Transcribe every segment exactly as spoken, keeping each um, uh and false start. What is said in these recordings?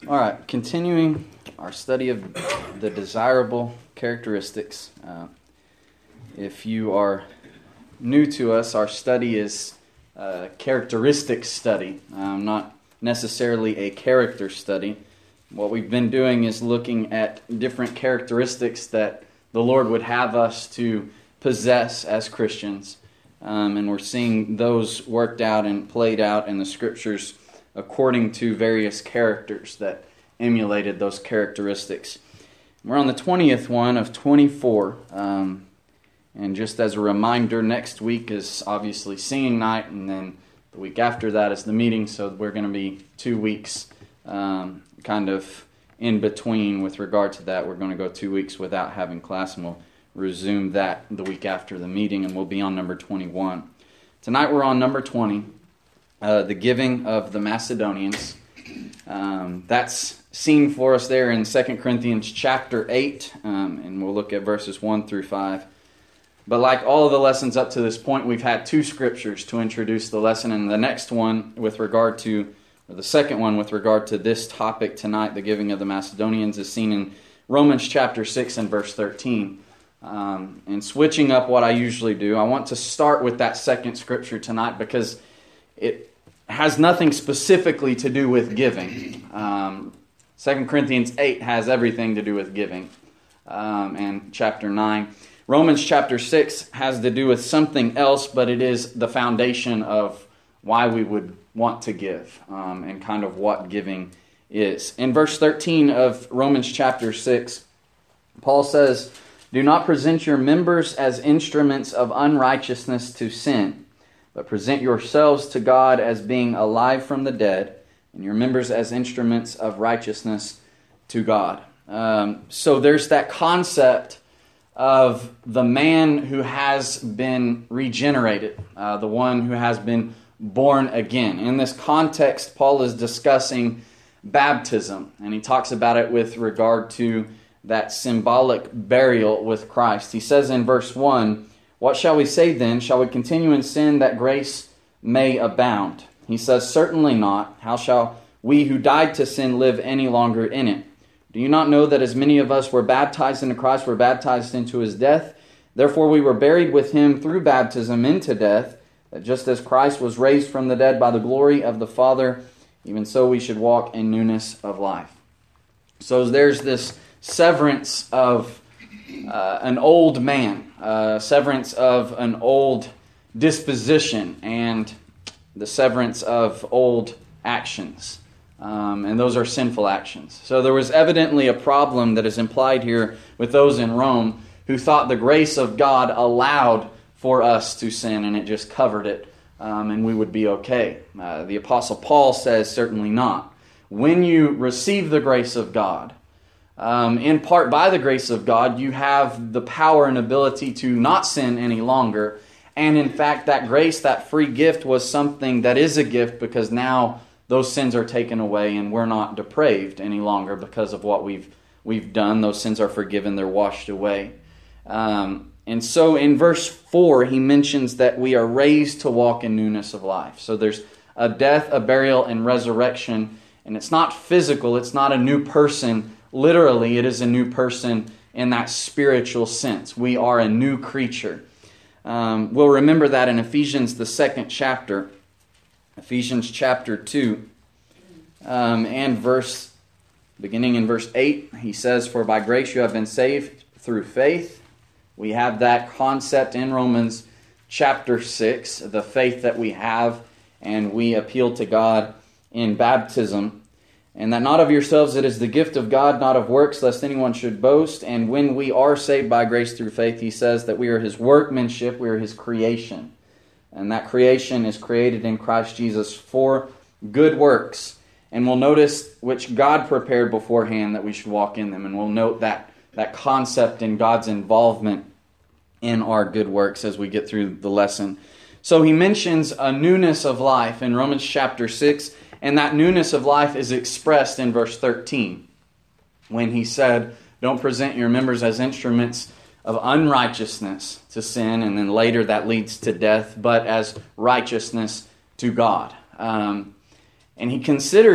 All right, continuing our study of the desirable characteristics. Uh, if you are new to us, our study is a characteristic study, um, not necessarily a character study. What we've been doing is looking at different characteristics that the Lord would have us to possess as Christians. Um, and we're seeing those worked out and played out in the Scriptures according to various characters that emulated those characteristics. We're on the twentieth one of twenty-four. Um, and just as a reminder, next week is obviously singing night, and then the week after that is the meeting, so we're going to be two weeks um, kind of in between with regard to that. We're going to go two weeks without having class, and we'll resume that the week after the meeting, and we'll be on number twenty-one. Tonight we're on number twenty, uh, the giving of the Macedonians. Um, that's seen for us there in Second Corinthians chapter eight, um, and we'll look at verses one through five. But like all of the lessons up to this point, we've had two scriptures to introduce the lesson, and the next one with regard to, or the second one with regard to this topic tonight, the giving of the Macedonians, is seen in Romans chapter six and verse thirteen. Um, and switching up what I usually do, I want to start with that second scripture tonight because it has nothing specifically to do with giving. Um, Second Corinthians eight has everything to do with giving, um, and chapter nine. Romans chapter six has to do with something else, but it is the foundation of why we would want to give, um, and kind of what giving is. In verse thirteen of Romans chapter six, Paul says, "Do not present your members as instruments of unrighteousness to sin, but present yourselves to God as being alive from the dead, and your members as instruments of righteousness to God." Um, so there's that concept of the man who has been regenerated, uh, the one who has been born again. In this context, Paul is discussing baptism, and he talks about it with regard to that symbolic burial with Christ. He says in verse one, "What shall we say then? Shall we continue in sin that grace may abound?" He says, "Certainly not. How shall we who died to sin live any longer in it? Do you not know that as many of us were baptized into Christ were baptized into his death? Therefore we were buried with him through baptism into death, that just as Christ was raised from the dead by the glory of the Father, even so we should walk in newness of life." So there's this severance of uh, an old man, uh, severance of an old disposition, and the severance of old actions. Um, and those are sinful actions. So there was evidently a problem that is implied here with those in Rome who thought the grace of God allowed for us to sin and it just covered it, um, and we would be okay. Uh, the Apostle Paul says certainly not. When you receive the grace of God, um, in part by the grace of God, you have the power and ability to not sin any longer. And in fact, that grace, that free gift was something that is a gift because now those sins are taken away and we're not depraved any longer because of what we've we've done. Those sins are forgiven, they're washed away. Um, and so in verse four, he mentions that we are raised to walk in newness of life. So there's a death, a burial, and resurrection. And it's not physical, it's not a new person. Literally, it is a new person in that spiritual sense. We are a new creature. Um, we'll remember that in Ephesians, the second chapter. Ephesians chapter two, um, and verse, beginning in verse eight, he says, "For by grace you have been saved through faith." We have that concept in Romans chapter six, the faith that we have, and we appeal to God in baptism. "And that not of yourselves, it is the gift of God, not of works, lest anyone should boast." And when we are saved by grace through faith, he says that we are his workmanship, we are his creation. And that creation is created in Christ Jesus for good works. And we'll notice which God prepared beforehand that we should walk in them. And we'll note that, that concept in God's involvement in our good works as we get through the lesson. So he mentions a newness of life in Romans chapter six. And that newness of life is expressed in verse thirteen. When he said, "Don't present your members as instruments of unrighteousness to sin," and then later that leads to death, "but as righteousness to God." Um, and he considers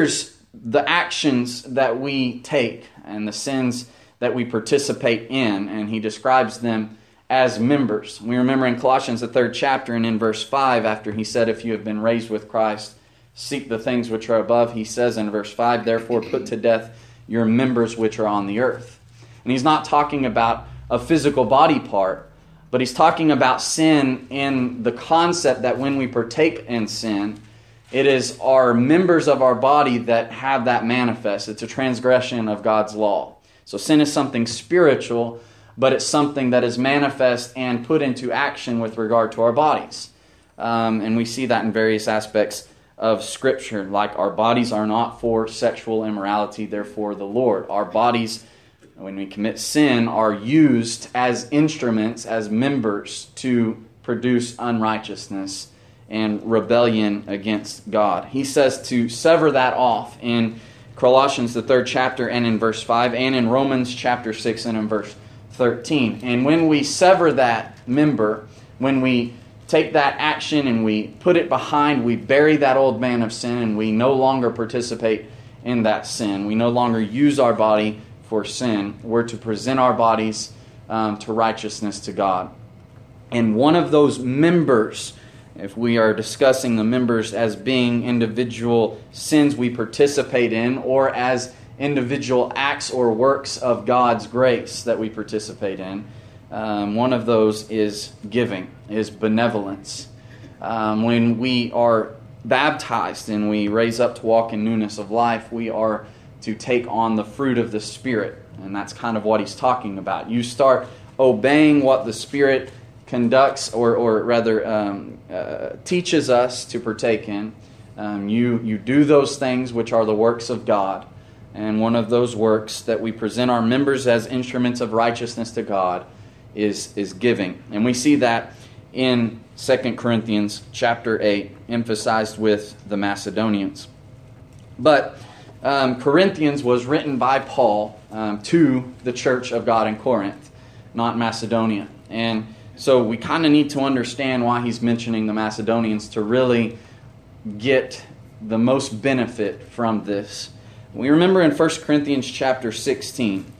the actions that we take and the sins that we participate in, and he describes them as members. We remember in Colossians, the third chapter, and in verse five, after he said, if you have been raised with Christ, seek the things which are above, he says in verse five, therefore put to death your members which are on the earth. And he's not talking about a physical body part, but he's talking about sin in the concept that when we partake in sin, it is our members of our body that have that manifest. It's a transgression of God's law. So sin is something spiritual, but it's something that is manifest and put into action with regard to our bodies. Um, and we see that in various aspects of Scripture, like our bodies are not for sexual immorality, they're for the Lord. Our bodies, when we commit sin, are used as instruments, as members to produce unrighteousness and rebellion against God. He says to sever that off in Colossians, the third chapter, and in verse five, and in Romans chapter six and in verse thirteen. And when we sever that member, when we take that action and we put it behind, we bury that old man of sin, and we no longer participate in that sin. We no longer use our body for sin. We're to present our bodies um, to righteousness to God. And one of those members, if we are discussing the members as being individual sins we participate in, or as individual acts or works of God's grace that we participate in, um, one of those is giving, is benevolence. Um, when we are baptized and we raise up to walk in newness of life, we are to take on the fruit of the Spirit. And that's kind of what he's talking about. You start obeying what the Spirit conducts, or, or rather um, uh, teaches us to partake in. Um, you, you do those things which are the works of God. And one of those works that we present our members as instruments of righteousness to God is, is giving. And we see that in Second Corinthians chapter eight, emphasized with the Macedonians. But um, Corinthians was written by Paul um, to the church of God in Corinth, not Macedonia. And so we kind of need to understand why he's mentioning the Macedonians to really get the most benefit from this. We remember in First Corinthians chapter sixteen,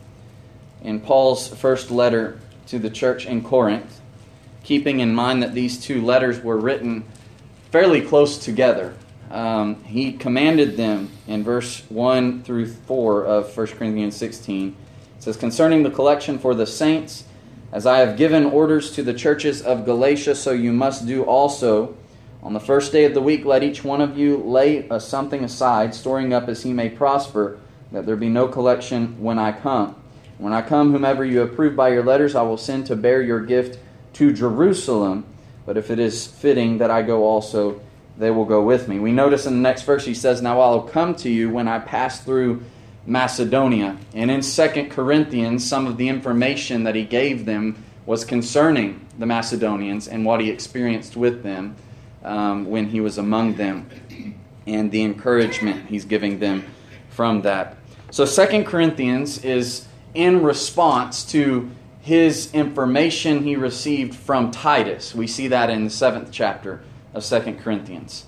in Paul's first letter to the church in Corinth, keeping in mind that these two letters were written fairly close together, um, he commanded them in verse one through four of First Corinthians sixteen. It says, concerning the collection for the saints, as I have given orders to the churches of Galatia, so you must do also. On the first day of the week, let each one of you lay a something aside, storing up as he may prosper, that there be no collection when I come. When I come, whomever you approve by your letters, I will send to bear your gift to Jerusalem. But if it is fitting that I go also, they will go with me. We notice in the next verse he says, now I will come to you when I pass through Macedonia. And in Second Corinthians, some of the information that he gave them was concerning the Macedonians and what he experienced with them um, when he was among them, and the encouragement he's giving them from that. So Second Corinthians is in response to his information he received from Titus. We see that in the seventh chapter of Second Corinthians.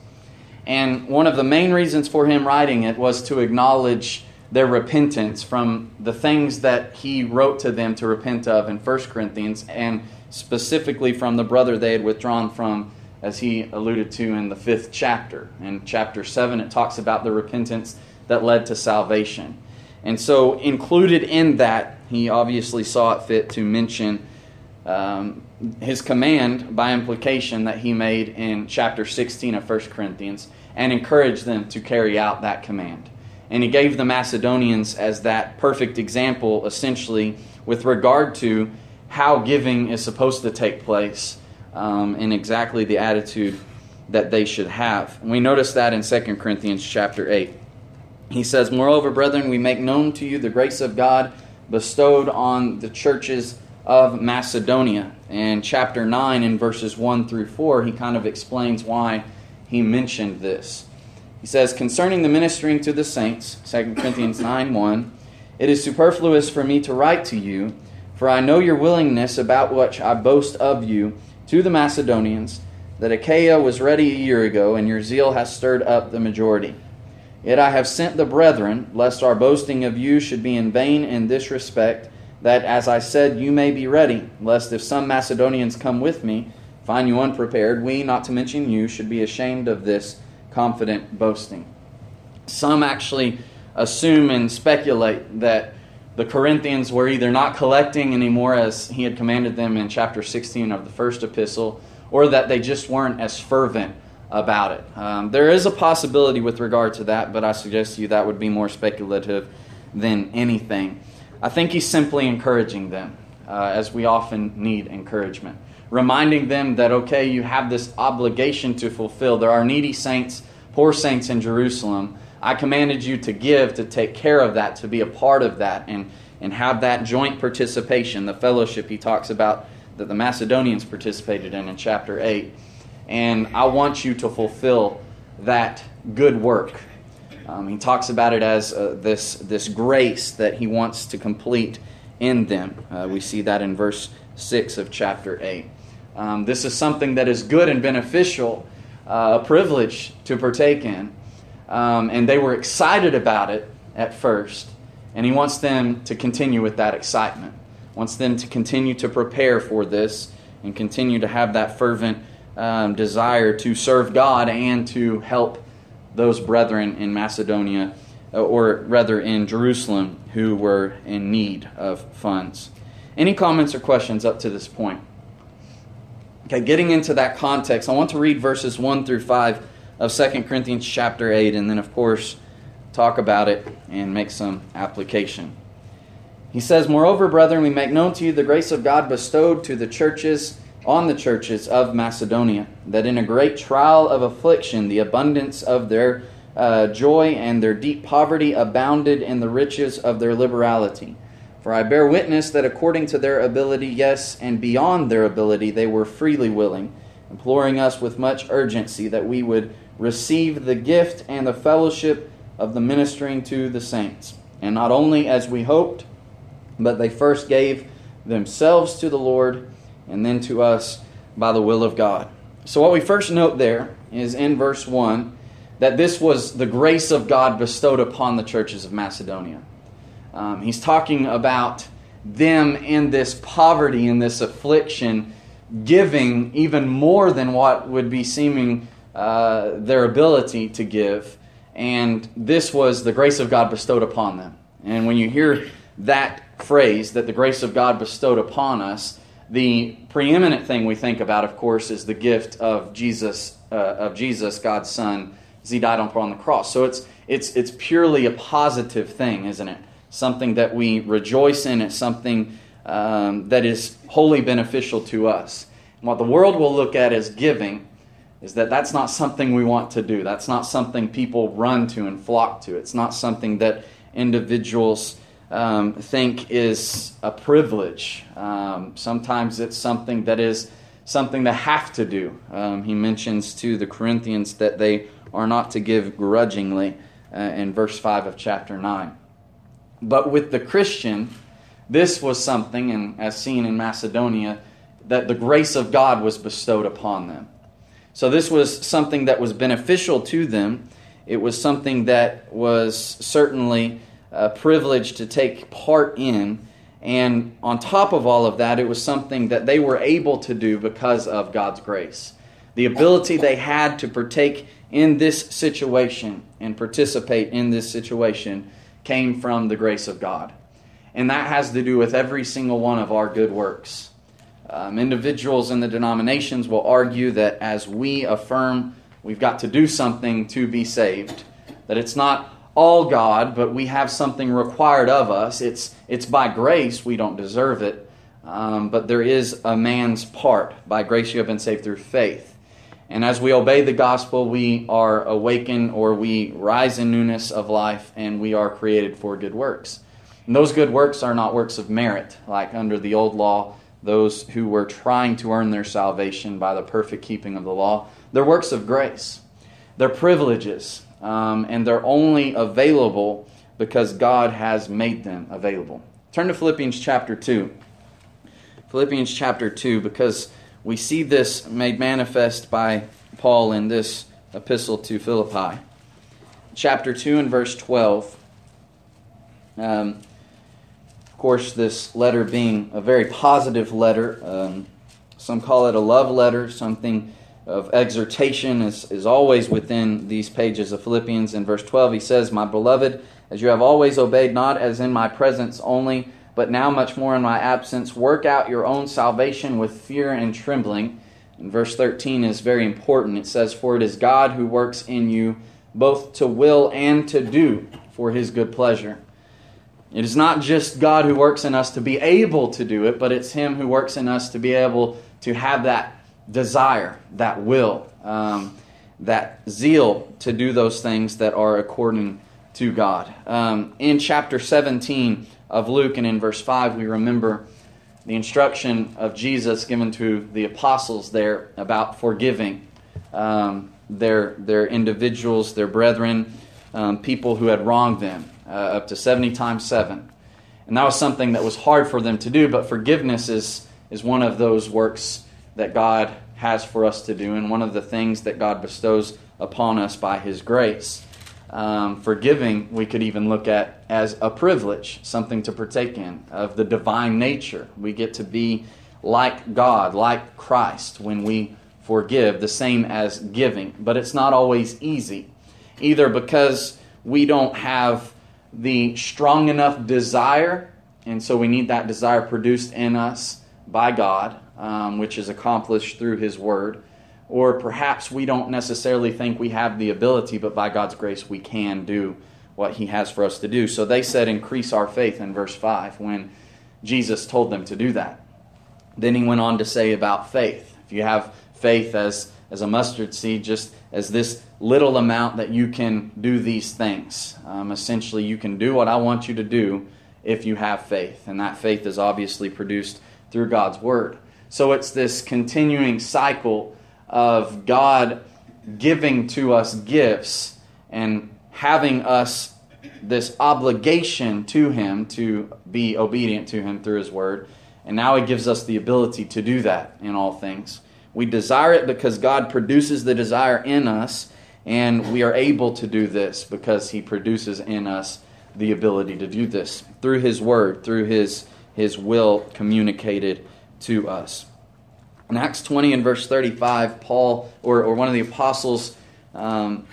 And one of the main reasons for him writing it was to acknowledge their repentance from the things that he wrote to them to repent of in First Corinthians, and specifically from the brother they had withdrawn from, as he alluded to in the fifth chapter. In chapter seven, it talks about the repentance that led to salvation. And so included in that, he obviously saw it fit to mention um, his command by implication that he made in chapter sixteen of First Corinthians, and encourage them to carry out that command. And he gave the Macedonians as that perfect example, essentially, with regard to how giving is supposed to take place, um, and exactly the attitude that they should have. And we notice that in Second Corinthians chapter eight. He says, moreover, brethren, we make known to you the grace of God bestowed on the churches of Macedonia. And chapter nine, in verses one through four, he kind of explains why he mentioned this. He says, concerning the ministering to the saints, Second Corinthians nine one, it is superfluous for me to write to you, for I know your willingness, about which I boast of you, to the Macedonians, that Achaia was ready a year ago, and your zeal has stirred up the majority. Yet I have sent the brethren, lest our boasting of you should be in vain in this respect, that, as I said, you may be ready, lest if some Macedonians come with me, find you unprepared, we, not to mention you, should be ashamed of this confident boasting. Some actually assume and speculate that the Corinthians were either not collecting anymore as he had commanded them in chapter sixteen of the first epistle, or that they just weren't as fervent about it. Um, there is a possibility with regard to that, but I suggest to you that would be more speculative than anything. I think he's simply encouraging them, uh, as we often need encouragement. Reminding them that, okay, you have this obligation to fulfill. There are needy saints, poor saints in Jerusalem. I commanded you to give, to take care of that, to be a part of that, and, and have that joint participation, the fellowship he talks about that the Macedonians participated in in chapter eight. And I want you to fulfill that good work. Um, he talks about it as uh, this, this grace that he wants to complete in them. Uh, we see that in verse six of chapter eight. Um, this is something that is good and beneficial, uh, a privilege to partake in. Um, and they were excited about it at first. And he wants them to continue with that excitement. Wants them to continue to prepare for this and continue to have that fervent um, desire to serve God and to help those brethren in Macedonia, or rather in Jerusalem, who were in need of funds. Any comments or questions up to this point? Okay, getting into that context, I want to read verses one through five of Second Corinthians chapter eight, and then, of course, talk about it and make some application. He says, "Moreover, brethren, we make known to you the grace of God bestowed to the churches, on the churches of Macedonia, that in a great trial of affliction, the abundance of their uh, joy and their deep poverty abounded in the riches of their liberality. For I bear witness that according to their ability, yes, and beyond their ability, they were freely willing, imploring us with much urgency that we would receive the gift and the fellowship of the ministering to the saints. And not only as we hoped, but they first gave themselves to the Lord, and then to us by the will of God." So what we first note there is in verse one, that this was the grace of God bestowed upon the churches of Macedonia. Um, he's talking about them in this poverty, in this affliction, giving even more than what would be seeming uh, their ability to give. And this was the grace of God bestowed upon them. And when you hear that phrase, that the grace of God bestowed upon us, the preeminent thing we think about, of course, is the gift of Jesus, uh, of Jesus, God's Son, as He died on the cross. So it's it's it's purely a positive thing, isn't it? Something that we rejoice in. It's something um, that is wholly beneficial to us. And what the world will look at as giving is that that's not something we want to do. That's not something people run to and flock to. It's not something that individuals Um, think is a privilege. Um, sometimes it's something that is something they have to do. Um, he mentions to the Corinthians that they are not to give grudgingly uh, in verse five of chapter nine. But with the Christian, this was something, and as seen in Macedonia, that the grace of God was bestowed upon them. So this was something that was beneficial to them. It was something that was certainly a privilege to take part in, and on top of all of that, it was something that they were able to do because of God's grace. The ability they had to partake in this situation and participate in this situation came from the grace of God. And that has to do with every single one of our good works. Um, individuals in the denominations will argue that as we affirm we've got to do something to be saved, that it's not all God, but we have something required of us. It's it's by grace, we don't deserve it, um, but there is a man's part. By grace you have been saved through faith. And as we obey the gospel, we are awakened, or we rise in newness of life, and we are created for good works. And those good works are not works of merit, like under the old law, those who were trying to earn their salvation by the perfect keeping of the law. They're works of grace. They're privileges. Um, and they're only available because God has made them available. Turn to Philippians chapter two. Philippians chapter two, because we see this made manifest by Paul in this epistle to Philippi. chapter two and verse twelve. Um, of course, this letter being a very positive letter. Um, some call it a love letter. Something of exhortation is, is always within these pages of Philippians. In verse twelve, he says, "My beloved, as you have always obeyed, not as in my presence only, but now much more in my absence, work out your own salvation with fear and trembling." And verse thirteen is very important. It says, "For it is God who works in you, both to will and to do for His good pleasure." It is not just God who works in us to be able to do it, but it's Him who works in us to be able to have that desire, that will, um, that zeal to do those things that are according to God. Um, in chapter seventeen of Luke and in verse five, we remember the instruction of Jesus given to the apostles there about forgiving um, their, their individuals, their brethren, um, people who had wronged them. Uh, up to seventy times seven. And that was something that was hard for them to do, but forgiveness is, is one of those works that God has for us to do, and one of the things that God bestows upon us by His grace. Um, forgiving, we could even look at as a privilege, something to partake in, of the divine nature. We get to be like God, like Christ, when we forgive, the same as giving. But it's not always easy, either because we don't have the strong enough desire, and so we need that desire produced in us by God, um, which is accomplished through His Word, or perhaps we don't necessarily think we have the ability, but by God's grace we can do what He has for us to do. So they said, "Increase our faith," in verse five, when Jesus told them to do that. Then He went on to say about faith. If you have faith as, as a mustard seed, just as this little amount that you can do these things. Um, essentially, you can do what I want you to do if you have faith. And that faith is obviously produced through God's Word. So it's this continuing cycle of God giving to us gifts and having us this obligation to Him to be obedient to Him through His Word. And now He gives us the ability to do that in all things. We desire it because God produces the desire in us, and we are able to do this because He produces in us the ability to do this through His Word, through His, His will communicated to us. In Acts twenty and verse thirty-five, Paul, or, or one of the apostles, um,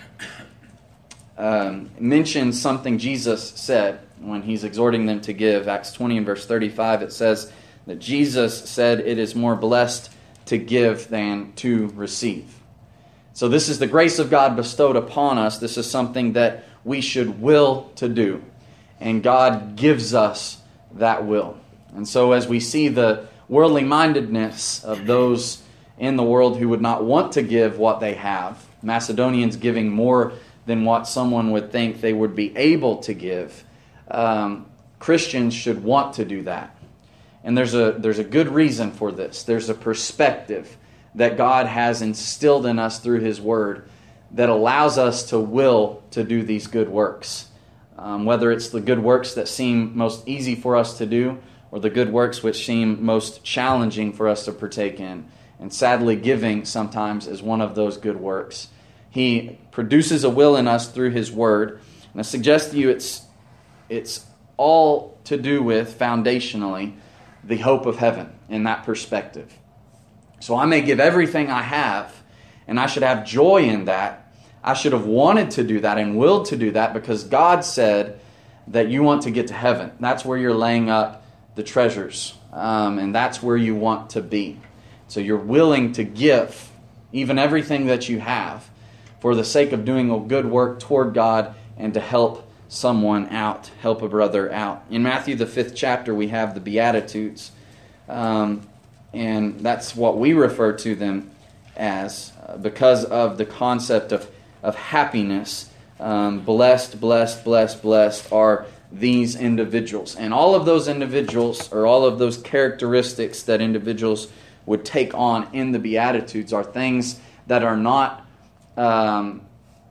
um, mentions something Jesus said when He's exhorting them to give. Acts twenty and verse thirty-five, it says that Jesus said, "It is more blessed to give than to receive." So this is the grace of God bestowed upon us. This is something that we should will to do. And God gives us that will. And so as we see the worldly mindedness of those in the world who would not want to give what they have, Macedonians giving more than what someone would think they would be able to give, um, Christians should want to do that. And there's a there's a good reason for this. There's a perspective that God has instilled in us through His Word that allows us to will to do these good works. Um, whether it's the good works that seem most easy for us to do, or the good works which seem most challenging for us to partake in. And sadly, giving sometimes is one of those good works. He produces a will in us through His Word. And I suggest to you it's, it's all to do with, foundationally, the hope of heaven in that perspective. So I may give everything I have, and I should have joy in that. I should have wanted to do that and willed to do that because God said that you want to get to heaven. That's where you're laying up the treasures, um, and that's where you want to be. So you're willing to give even everything that you have for the sake of doing a good work toward God and to help someone out, help a brother out. In Matthew, the fifth chapter, we have the Beatitudes, um, and that's what we refer to them as uh, because of the concept of, of happiness. Um, blessed, blessed, blessed, blessed are these individuals. And all of those individuals, or all of those characteristics that individuals would take on in the Beatitudes are things that are not um,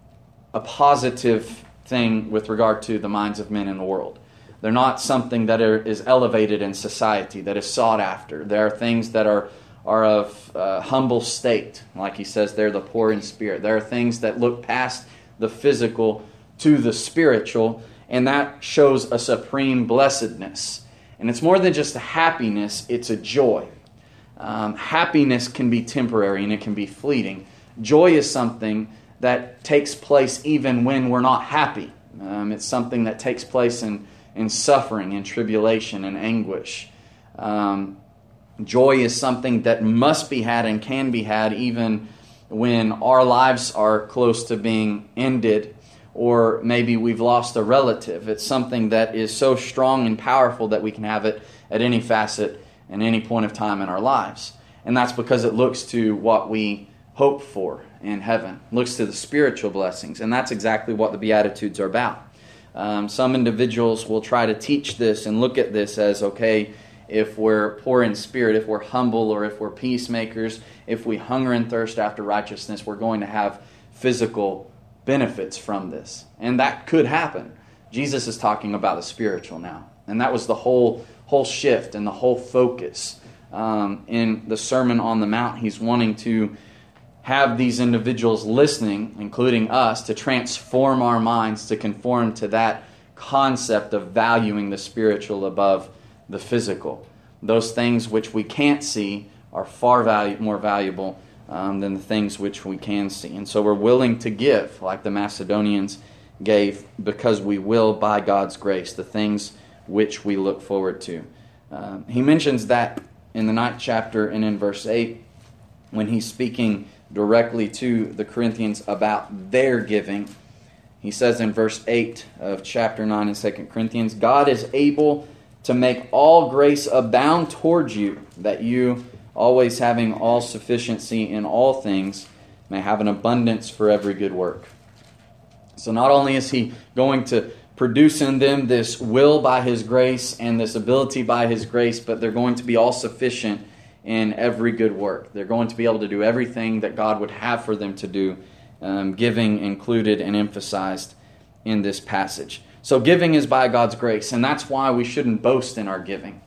a positive thing with regard to the minds of men in the world. They're not something that are, is elevated in society, that is sought after. There are things that are, are of uh, humble state. Like he says, they're the poor in spirit. There are things that look past the physical to the spiritual, and that shows a supreme blessedness. And it's more than just a happiness, it's a joy. Um, happiness can be temporary and it can be fleeting. Joy is something that takes place even when we're not happy. Um, it's something that takes place in, in suffering and tribulation and anguish. Um, joy is something that must be had and can be had even when our lives are close to being ended, or maybe we've lost a relative. It's something that is so strong and powerful that we can have it at any facet and any point of time in our lives. And that's because it looks to what we hope for in heaven, looks to the spiritual blessings. And that's exactly what the Beatitudes are about. Um, some individuals will try to teach this and look at this as, okay, if we're poor in spirit, if we're humble, or if we're peacemakers, if we hunger and thirst after righteousness, we're going to have physical benefits from this. And that could happen. Jesus is talking about the spiritual now. And that was the whole whole shift and the whole focus um, in the Sermon on the Mount. He's wanting to have these individuals listening, including us, to transform our minds to conform to that concept of valuing the spiritual above the physical. Those things which we can't see are far value, more valuable um, than the things which we can see. And so we're willing to give, like the Macedonians gave, because we will, by God's grace, the things which we look forward to. Um, he mentions that in the ninth chapter and in verse eight, when he's speaking directly to the Corinthians about their giving. He says in verse eight of chapter nine in Second Corinthians, God is able to make all grace abound towards you, that you, always having all sufficiency in all things, may have an abundance for every good work. So not only is he going to produce in them this will by his grace and this ability by his grace, but they're going to be all sufficient in every good work. They're going to be able to do everything that God would have for them to do, um, giving included and emphasized in this passage. So giving is by God's grace, and that's why we shouldn't boast in our giving.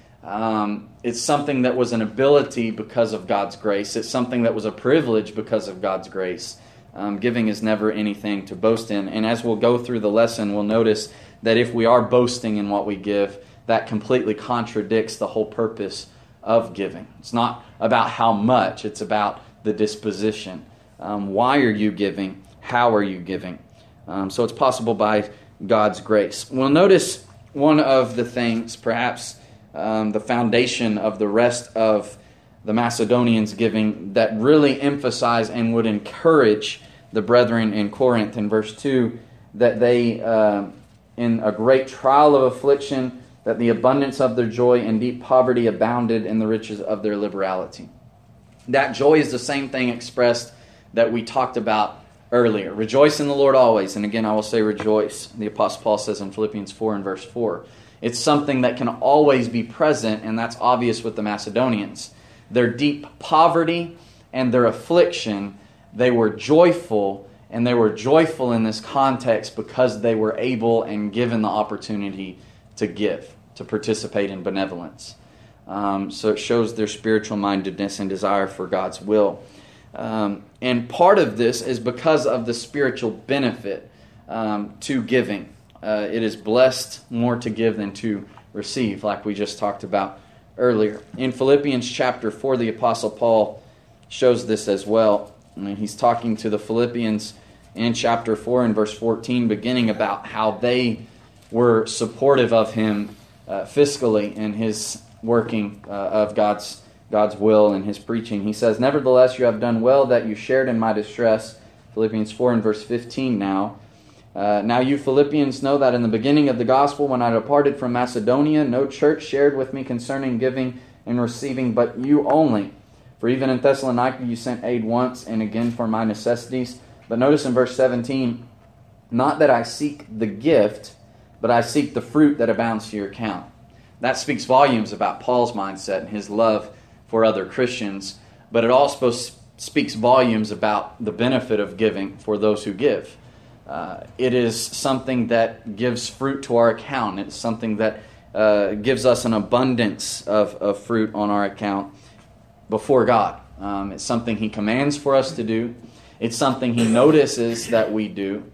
Um, it's something that was an ability because of God's grace. It's something that was a privilege because of God's grace. Um, giving is never anything to boast in. And as we'll go through the lesson, we'll notice that if we are boasting in what we give, that completely contradicts the whole purpose of giving. It's not about how much, it's about the disposition. Um, why are you giving? How are you giving? Um, so it's possible by God's grace. We'll notice one of the things, perhaps um, the foundation of the rest of the Macedonians' giving, that really emphasize and would encourage the brethren in Corinth in verse two, that they, uh, in a great trial of affliction, that the abundance of their joy and deep poverty abounded in the riches of their liberality. That joy is the same thing expressed that we talked about earlier. Rejoice in the Lord always. And again, I will say rejoice. The Apostle Paul says in Philippians four and verse four. It's something that can always be present, and that's obvious with the Macedonians. Their deep poverty and their affliction, they were joyful, and they were joyful in this context because they were able and given the opportunity to give, to participate in benevolence. Um, so it shows their spiritual mindedness and desire for God's will. Um, and part of this is because of the spiritual benefit um, to giving. Uh, it is blessed more to give than to receive, like we just talked about earlier. In Philippians chapter four, the Apostle Paul shows this as well. I mean, he's talking to the Philippians in chapter four and verse fourteen, beginning about how they were supportive of him uh, fiscally in his working uh, of God's God's will and his preaching. He says, "Nevertheless, you have done well that you shared in my distress." Philippians four and verse fifteen now. Uh, now you Philippians know that in the beginning of the gospel, when I departed from Macedonia, no church shared with me concerning giving and receiving, but you only. For even in Thessalonica you sent aid once and again for my necessities. But notice in verse seventeen, not that I seek the gift, but I seek the fruit that abounds to your account. That speaks volumes about Paul's mindset and his love for other Christians, but it also speaks volumes about the benefit of giving for those who give. Uh, it is something that gives fruit to our account. It's something that uh, gives us an abundance of, of fruit on our account before God. Um, it's something He commands for us to do. It's something He notices that we do.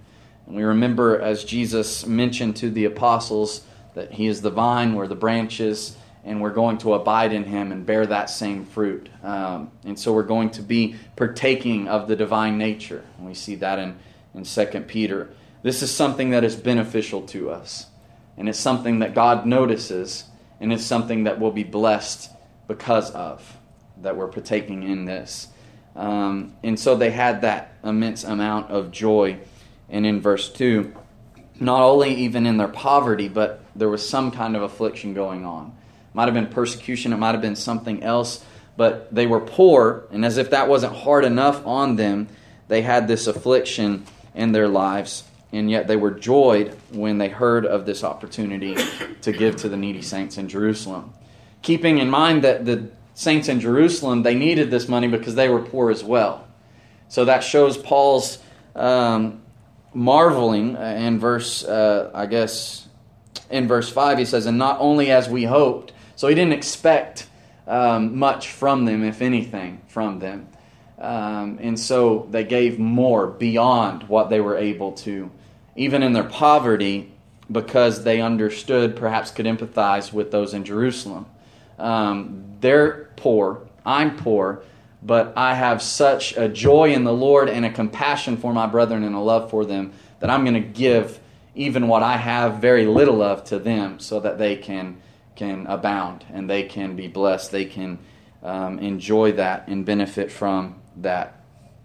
And we remember, as Jesus mentioned to the apostles, that He is the vine, we're the branches, and we're going to abide in Him and bear that same fruit. Um, and so we're going to be partaking of the divine nature. And we see that in, in Second Peter. This is something that is beneficial to us. And it's something that God notices, and it's something that we'll be blessed because of, that we're partaking in this. Um, and so they had that immense amount of joy. And in verse two, not only even in their poverty, but there was some kind of affliction going on. It might have been persecution, it might have been something else, but they were poor, and as if that wasn't hard enough on them, they had this affliction in their lives, and yet they were joyed when they heard of this opportunity to give to the needy saints in Jerusalem. Keeping in mind that the saints in Jerusalem, they needed this money because they were poor as well. So that shows Paul's um, marveling in verse, uh, I guess, in verse five, he says, and not only as we hoped. So he didn't expect um, much from them, if anything, from them. Um, and so they gave more beyond what they were able to, even in their poverty, because they understood, perhaps could empathize with those in Jerusalem. Um, they're poor, I'm poor, but I have such a joy in the Lord and a compassion for my brethren and a love for them that I'm going to give even what I have very little of to them so that they can can abound and they can be blessed. They can um, enjoy that and benefit from that.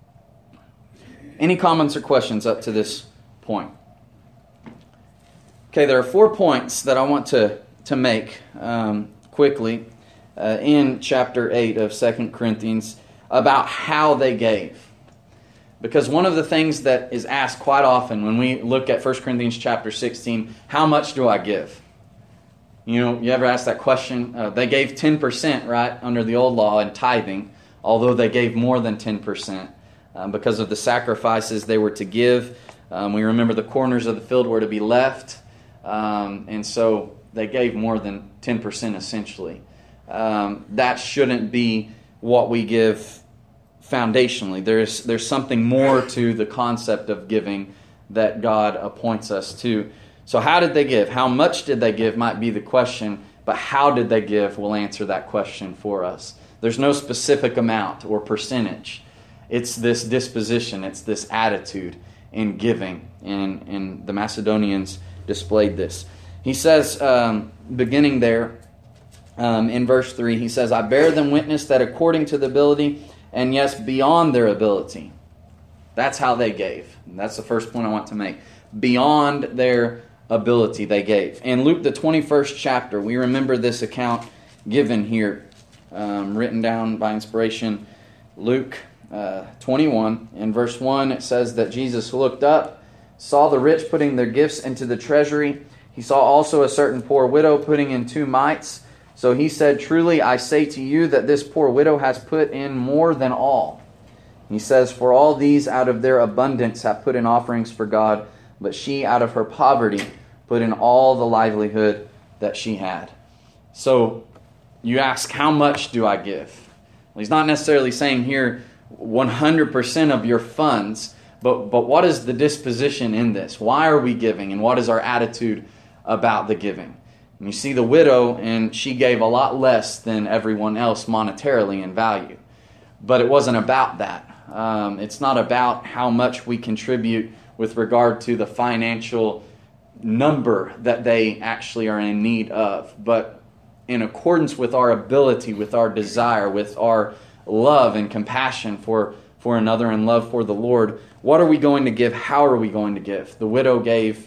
Any comments or questions up to this point? Okay, there are four points that I want to, to make um, quickly uh, in chapter eight of Second Corinthians about how they gave. Because one of the things that is asked quite often when we look at First Corinthians chapter sixteen, how much do I give? You know, you ever ask that question? Uh, they gave ten percent, right, under the old law in tithing, although they gave more than ten percent um, because of the sacrifices they were to give. Um, we remember the corners of the field were to be left, um, and so they gave more than ten percent essentially. Um, that shouldn't be what we give foundationally. There's there's something more to the concept of giving that God appoints us to. So how did they give? How much did they give might be the question, but how did they give will answer that question for us. There's no specific amount or percentage. It's this disposition, it's this attitude in giving, and, and the Macedonians displayed this. He says, um, beginning there um, in verse three, he says, I bear them witness that according to the ability, and yes, beyond their ability. That's how they gave. And that's the first point I want to make. Beyond their ability they gave. In Luke, the twenty-first chapter, we remember this account given here, um, written down by inspiration. Luke uh, twenty-one, in verse one, it says that Jesus looked up, saw the rich putting their gifts into the treasury. He saw also a certain poor widow putting in two mites. So he said, truly I say to you that this poor widow has put in more than all. He says, for all these out of their abundance have put in offerings for God, but she out of her poverty put in all the livelihood that she had. So you ask, how much do I give? Well, he's not necessarily saying here one hundred percent of your funds, but, but what is the disposition in this? Why are we giving, and what is our attitude about the giving? And you see the widow, and she gave a lot less than everyone else monetarily in value. But it wasn't about that. Um, it's not about how much we contribute with regard to the financial number that they actually are in need of, but in accordance with our ability, with our desire, with our love and compassion for, for another and love for the Lord. What are we going to give? How are we going to give? The widow gave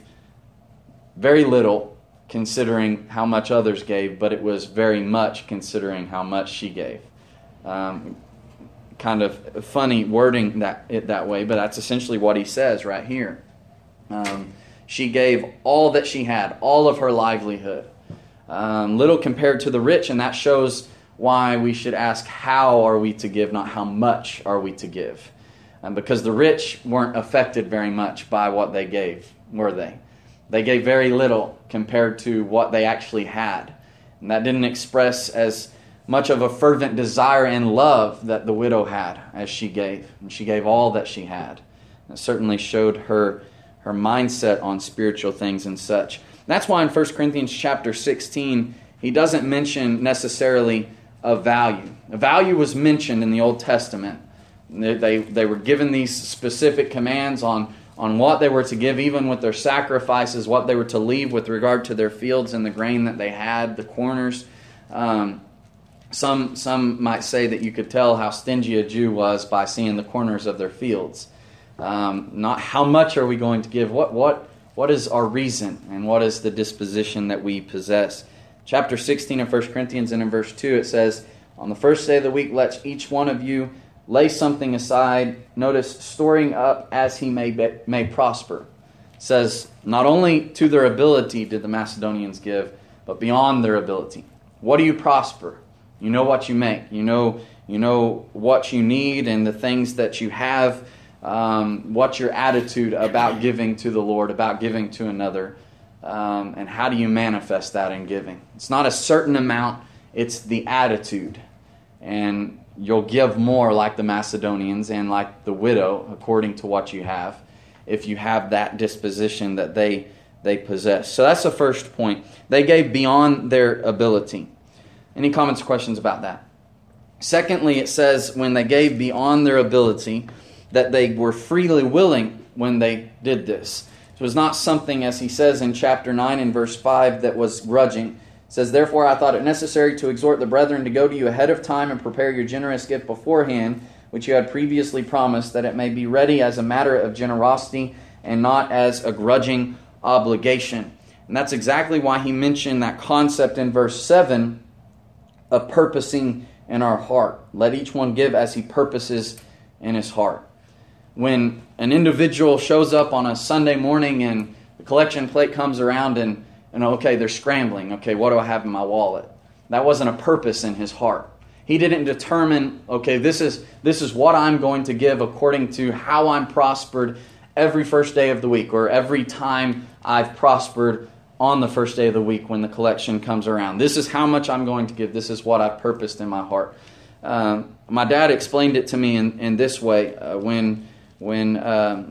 very little considering how much others gave, but it was very much considering how much she gave. Um, kind of funny wording that it that way, but that's essentially what he says right here. Um, she gave all that she had, all of her livelihood. Um, little compared to the rich, and that shows why we should ask how are we to give, not how much are we to give. Um, because the rich weren't affected very much by what they gave, were they? They gave very little compared to what they actually had. And that didn't express as much of a fervent desire and love that the widow had as she gave. And she gave all that she had. It certainly showed her her mindset on spiritual things and such. That's why in First Corinthians chapter sixteen, he doesn't mention necessarily a value. A value was mentioned in the Old Testament. They, they, they were given these specific commands on, on what they were to give, even with their sacrifices, what they were to leave with regard to their fields and the grain that they had, the corners. Um, some, some might say that you could tell how stingy a Jew was by seeing the corners of their fields. Um, not how much are we going to give, what, what, what is our reason, and what is the disposition that we possess. Chapter sixteen of First Corinthians, and in verse two it says, "On the first day of the week let each one of you lay something aside," notice, "storing up as he may be, may prosper." It says, not only to their ability did the Macedonians give, but beyond their ability. What do you prosper? You know what you make. You know, you know what you need and the things that you have. Um, what's your attitude about giving to the Lord, about giving to another? Um, and how do you manifest that in giving? It's not a certain amount, it's the attitude. And you'll give more like the Macedonians and like the widow according to what you have, if you have that disposition that they, they possess. So that's the first point. They gave beyond their ability. Any comments or questions about that? Secondly, it says when they gave beyond their ability, that they were freely willing when they did this. It was not something, as he says in chapter nine and verse five, that was grudging. It says, "Therefore I thought it necessary to exhort the brethren to go to you ahead of time and prepare your generous gift beforehand, which you had previously promised, that it may be ready as a matter of generosity and not as a grudging obligation." And that's exactly why he mentioned that concept in verse seven of purposing in our heart. Let each one give as he purposes in his heart. When an individual shows up on a Sunday morning and the collection plate comes around and, and okay, they're scrambling. Okay, what do I have in my wallet? That wasn't a purpose in his heart. He didn't determine, okay, this is this is what I'm going to give according to how I'm prospered every first day of the week, or every time I've prospered on the first day of the week when the collection comes around. This is how much I'm going to give. This is what I've purposed in my heart. Um, my dad explained it to me in, in this way uh, when... When um,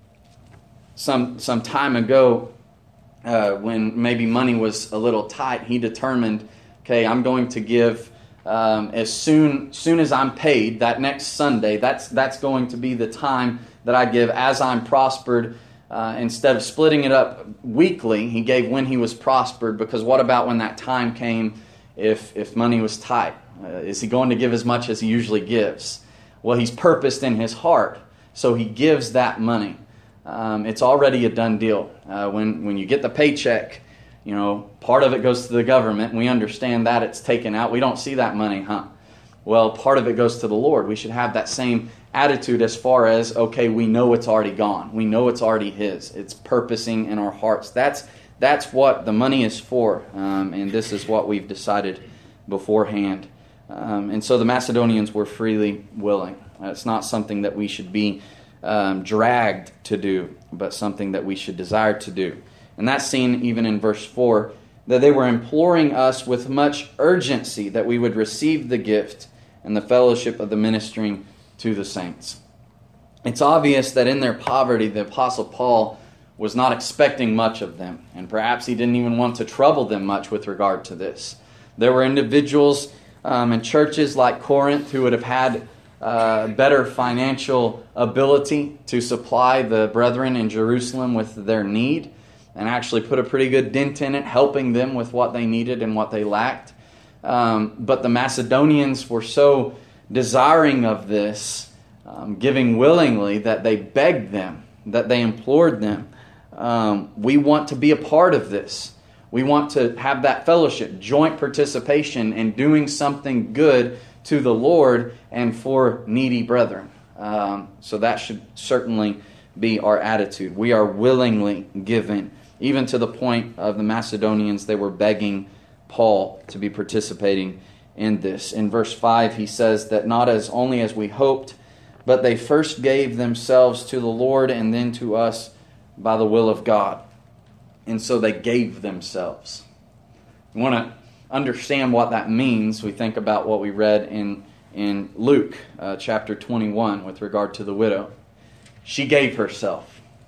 some some time ago, uh, when maybe money was a little tight, he determined, okay, I'm going to give um, as soon soon as I'm paid that next Sunday. That's that's going to be the time that I give as I'm prospered. Uh, instead of splitting it up weekly, he gave when he was prospered. Because what about when that time came? If if money was tight, uh, is he going to give as much as he usually gives? Well, he's purposed in his heart. So he gives that money. Um, it's already a done deal. Uh, when, when you get the paycheck, you know, part of it goes to the government. And we understand that it's taken out. We don't see that money, huh? Well, part of it goes to the Lord. We should have that same attitude as far as, okay, we know it's already gone. We know it's already His. It's purposing in our hearts. That's that's what the money is for. Um, and this is what we've decided beforehand. Um, and so the Macedonians were freely willing. It's not something that we should be um, dragged to do, but something that we should desire to do. And that's seen even in verse four, that they were imploring us with much urgency that we would receive the gift and the fellowship of the ministering to the saints. It's obvious that in their poverty, the Apostle Paul was not expecting much of them, and perhaps he didn't even want to trouble them much with regard to this. There were individuals um, in churches like Corinth who would have had Uh, better financial ability to supply the brethren in Jerusalem with their need, and actually put a pretty good dent in it, helping them with what they needed and what they lacked. Um, but the Macedonians were so desiring of this, um, giving willingly, that they begged them, that they implored them. Um, we want to be a part of this. We want to have that fellowship, joint participation in doing something good to the Lord and for needy brethren. Um, so that should certainly be our attitude. We are willingly given, even to the point of the Macedonians, they were begging Paul to be participating in this. In verse five, he says that not as only as we hoped, but they first gave themselves to the Lord and then to us by the will of God. And so they gave themselves. You want to understand what that means, we think about what we read in, in Luke uh, chapter twenty-one with regard to the widow. She gave herself.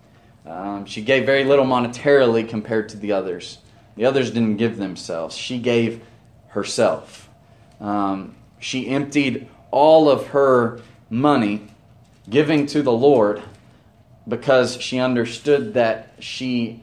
Um, she gave very little monetarily compared to the others. The others didn't give themselves. She gave herself. Um, she emptied all of her money giving to the Lord because she understood that she,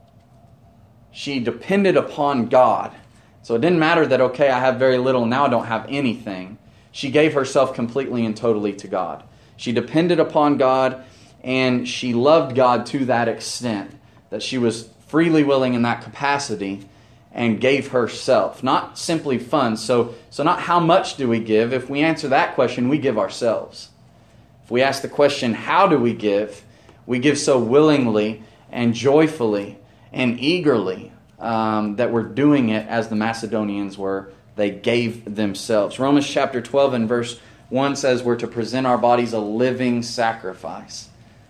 she depended upon God. So it didn't matter that, okay, I have very little, now I don't have anything. She gave herself completely and totally to God. She depended upon God, and she loved God to that extent that she was freely willing in that capacity and gave herself. Not simply funds. So, so not how much do we give? If we answer that question, we give ourselves. If we ask the question, how do we give? We give so willingly and joyfully and eagerly um, that we're doing it as the Macedonians were. They gave themselves. Romans chapter twelve and verse one says we're to present our bodies a living sacrifice.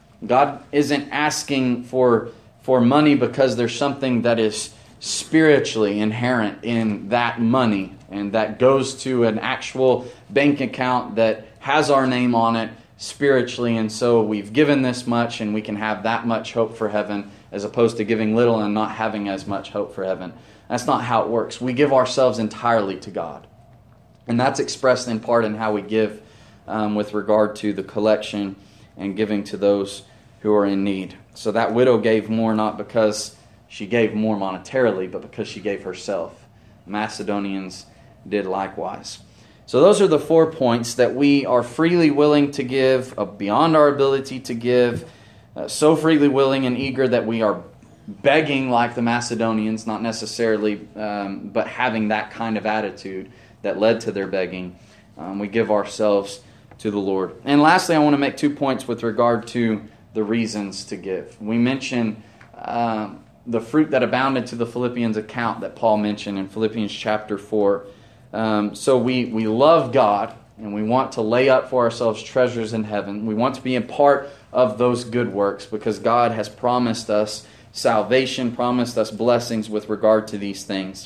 God isn't asking for, for money because there's something that is spiritually inherent in that money and that goes to an actual bank account that has our name on it spiritually, and so we've given this much and we can have that much hope for heaven, as opposed to giving little and not having as much hope for heaven. That's not how it works. We give ourselves entirely to God. And that's expressed in part in how we give um, with regard to the collection and giving to those who are in need. So that widow gave more not because she gave more monetarily, but because she gave herself. Macedonians did likewise. So those are the four points: that we are freely willing to give, uh, beyond our ability to give, uh, so freely willing and eager that we are begging like the Macedonians, not necessarily, um, but having that kind of attitude that led to their begging. Um, we give ourselves to the Lord. And lastly, I want to make two points with regard to the reasons to give. We mentioned um, the fruit that abounded to the Philippians account that Paul mentioned in Philippians chapter four. Um, so we, we love God, and we want to lay up for ourselves treasures in heaven. We want to be a part of those good works because God has promised us salvation, promised us blessings with regard to these things.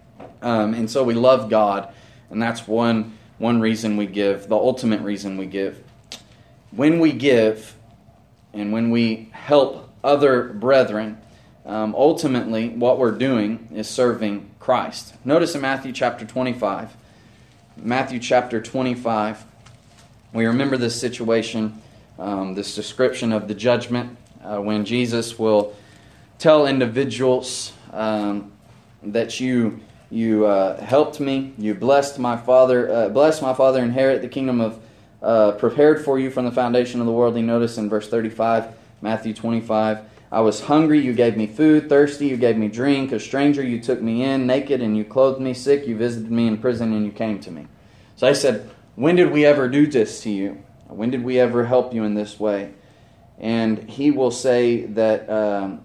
Um, and so we love God, and that's one, one reason we give, the ultimate reason we give. When we give and when we help other brethren, um, ultimately what we're doing is serving Christ. Notice in Matthew chapter twenty-five, Matthew chapter twenty-five, we remember this situation, um, this description of the judgment, uh, when Jesus will tell individuals um, that you you uh, helped me, you blessed my father, uh, blessed my father, inherit the kingdom of uh, prepared for you from the foundation of the world. You notice in verse thirty-five, Matthew twenty-five. I was hungry, you gave me food, thirsty, you gave me drink, a stranger, you took me in, naked, and you clothed me, sick, you visited me in prison, and you came to me. So I said, when did we ever do this to you? When did we ever help you in this way? And he will say that, um,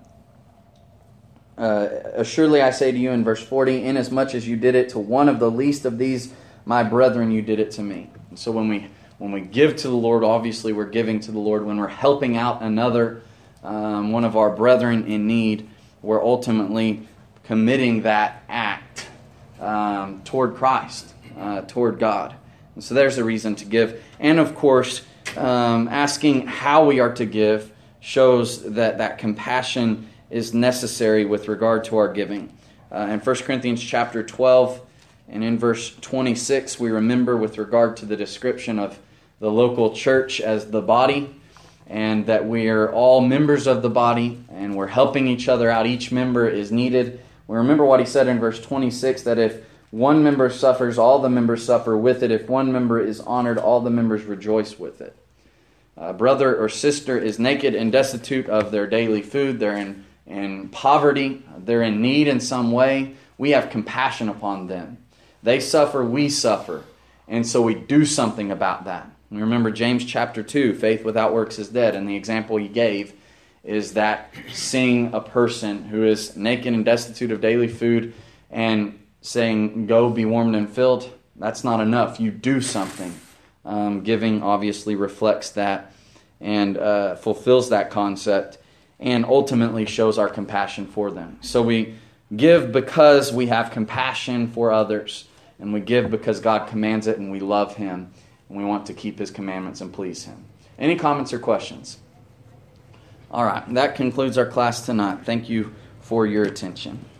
uh, surely I say to you in verse forty, inasmuch as you did it to one of the least of these, my brethren, you did it to me. And so when we when we give to the Lord, obviously we're giving to the Lord. When we're helping out another, Um, one of our brethren in need, we're ultimately committing that act um, toward Christ, uh, toward God. And so there's a reason to give. And of course, um, asking how we are to give shows that that compassion is necessary with regard to our giving. Uh, in First Corinthians chapter twelve and in verse twenty-six, we remember with regard to the description of the local church as the body, and that we are all members of the body, and we're helping each other out. Each member is needed. We remember what he said in verse twenty-six, that if one member suffers, all the members suffer with it. If one member is honored, all the members rejoice with it. A brother or sister is naked and destitute of their daily food. They're in, in poverty. They're in need in some way. We have compassion upon them. They suffer, we suffer. And so we do something about that. And remember James chapter two, faith without works is dead. And the example he gave is that seeing a person who is naked and destitute of daily food and saying, go be warmed and filled, that's not enough. You do something. Um, giving obviously reflects that and uh, fulfills that concept and ultimately shows our compassion for them. So we give because we have compassion for others, and we give because God commands it and we love Him. And we want to keep His commandments and please Him. Any comments or questions? All right, that concludes our class tonight. Thank you for your attention.